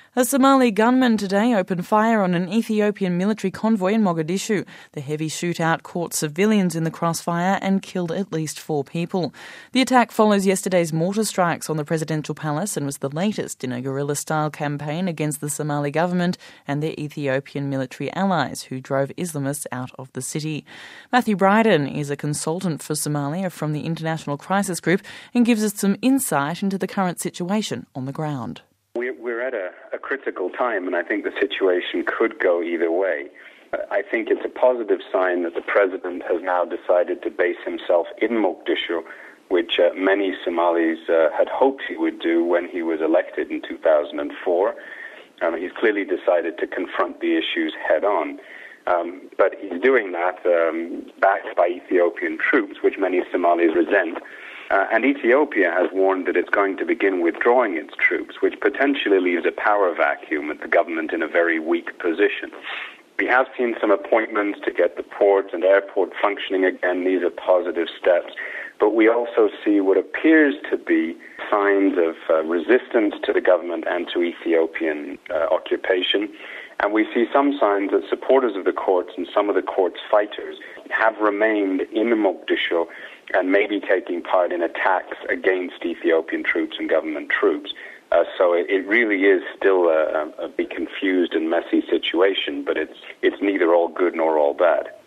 A Somali gunman today opened fire on an Ethiopian military convoy in Mogadishu. The heavy shootout caught civilians in the crossfire and killed at least 4 people. The attack follows yesterday's mortar strikes on the presidential palace and was the latest in a guerrilla-style campaign against the Somali government and their Ethiopian military allies who drove Islamists out of the city. Matthew Bryden is a consultant for Somalia from the International Crisis Group and gives us some insight into the current situation on the ground. We're at a critical time, and I think the situation could go either way. I think it's a positive sign that the president has now decided to base himself in Mogadishu, which many Somalis had hoped he would do when he was elected in 2004. He's clearly decided to confront the issues head-on. But he's doing that backed by Ethiopian troops, which many Somalis resent. And Ethiopia has warned that it's going to begin withdrawing its troops, which potentially leaves a power vacuum with the government in a very weak position. We have seen some appointments to get the port and airport functioning again. These are positive steps. But we also see what appears to be signs of resistance to the government and to Ethiopian occupation. And we see some signs that supporters of the courts and some of the court's fighters have remained in Mogadishu and may be taking part in attacks against Ethiopian troops and government troops. So it really is still a big confused and messy situation, but it's neither all good nor all bad.